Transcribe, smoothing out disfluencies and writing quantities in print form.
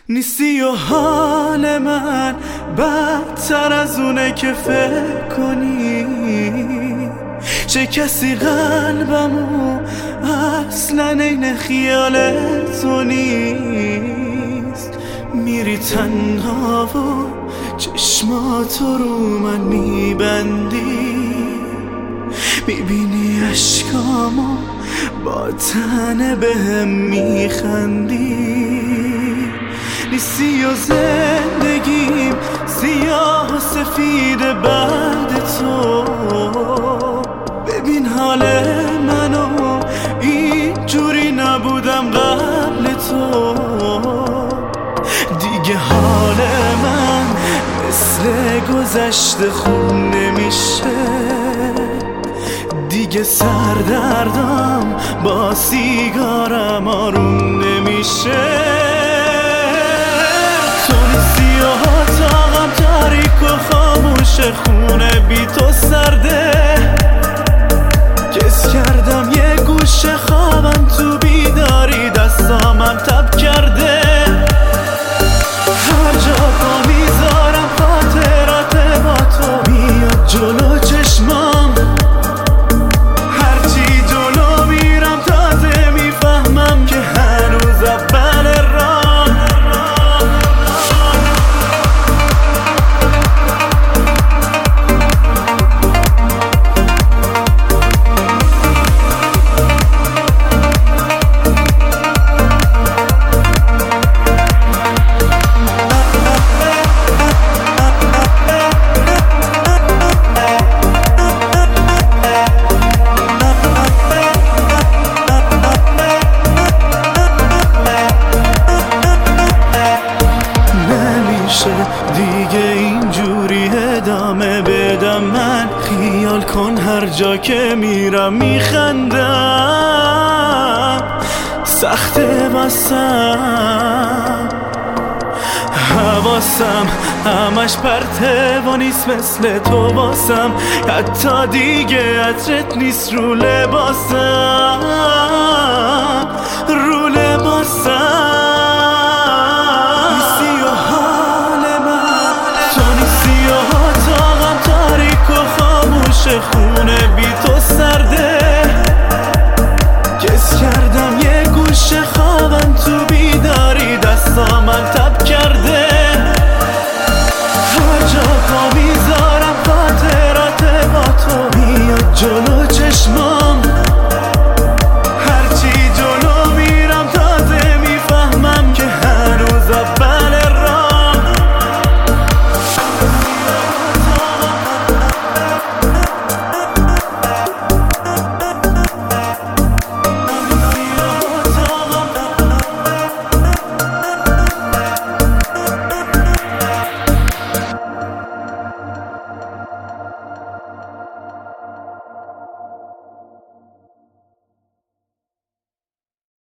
نیستی و حال من بدتر از اونه که فکر کنی. شکستی قلبمو اصلا این خیال تو نیست. میری تنها و چشماتو رو من میبندی، میبینی اشکامو با تنه بهم میخندی. نیستی و زندگیم سیاه و سفید بعد تو. ببین حال منو اینجوری نبودم قبل تو. دیگه حال من مثل گذشته خوب نمیشه. دیگه سردردم با سیگارم آروم نمیشه. تو نیستی و اتاقم تاریک و خاموش، خونه بی تو سرده. کس کردم یه گوشه خوابم تو بیداری، دستامم تب کرده. هر جا پا میذارم خاطرات با تو میاد جلو چشمام. هرچی جلو میرم تازه میفهمم که هنوز اول راه. دیگه اینجوری ادامه بدم من، خیال کن هر جا که میرم میخندم. سخته واسم حواسم همش پرته و نیست مثل تو واسم. حتی دیگه عطرت نیست رو لباسم، رو لباسم.